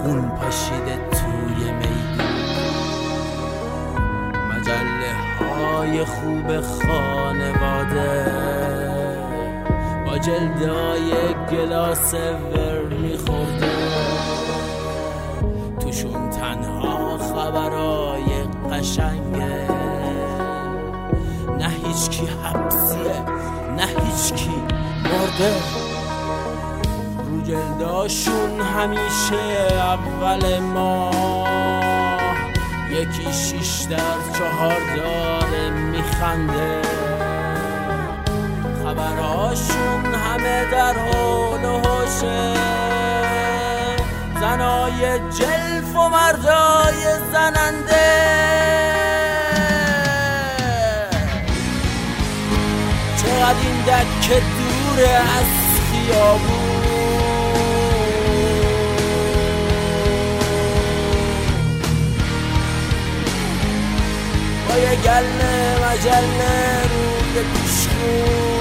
خون پاشیده توی میدون، مجله های خوب خانواده با جلدای گلاس ور میخورده، توشون تنها خبرای قشنگه، نه هیچکی حبسیه نه هیچکی مرده، رو جلداشون همیشه اول ماه یکی 6 در 4 داره میخنده، خبرهاشون همه در حول و حوشه، زنای جلف و مردای زننده، چقدر این دکه دوره از خیابون، با یه گله مجله روی پیشخون،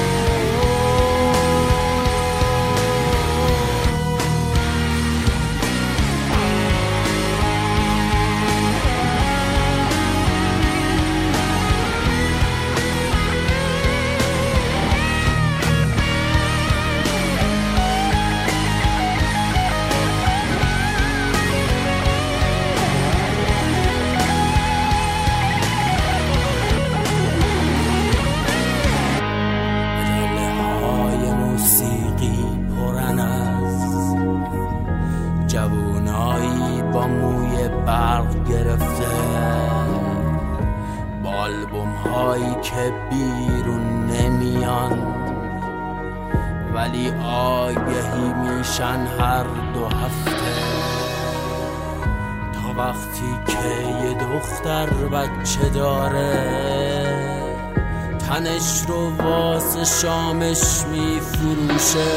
جوونایی با موی برق گرفته، با آلبوم هایی که بیرون نمیان ولی آگهی میشن هر 2 هفته، تا وقتی که یه دختر بچه داره تنش رو واسه شامش میفروشه،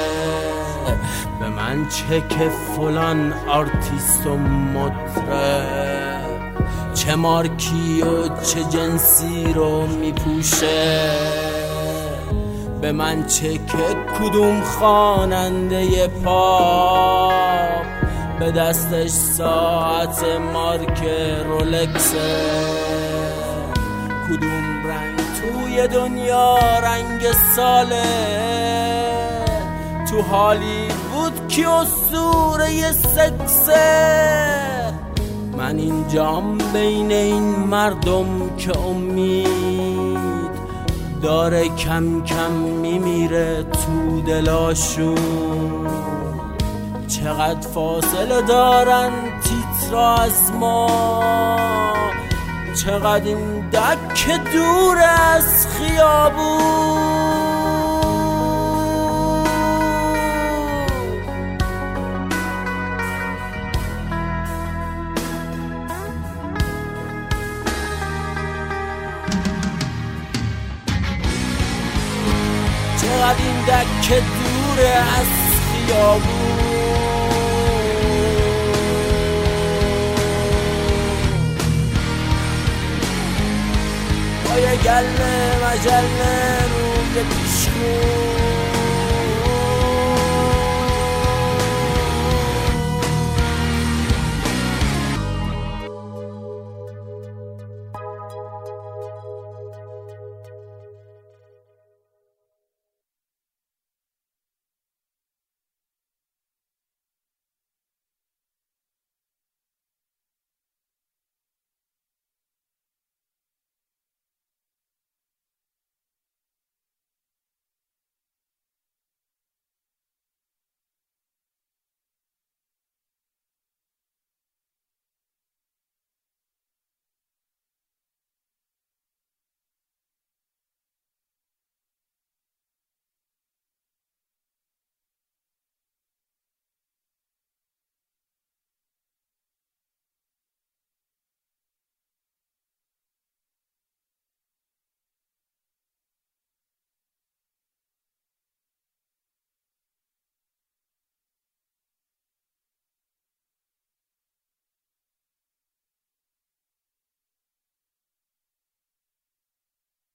به من چه که فلان آرتیست و مطرب چه مارکی و چه جنسی رو میپوشه، به من چه که کدوم خواننده پاپ به دستش ساعت مارک رولکسه، کدوم رنگ توی دنیا رنگ ساله، تو هالیوود کی اسطوره سکسه، من اینجام بین این مردم که امید داره کم کم میمیره تو دلاشون، چقدر فاصله دارن تیترا از ما، چقدر این دکه دور از خیابون، چقدر این دکه دوره از خیابون، با یه گله مجله روی پیشخون.